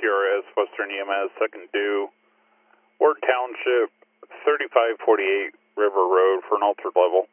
PRS, Western EMS, second due, Ward Township, 3548 River Road for an altered level.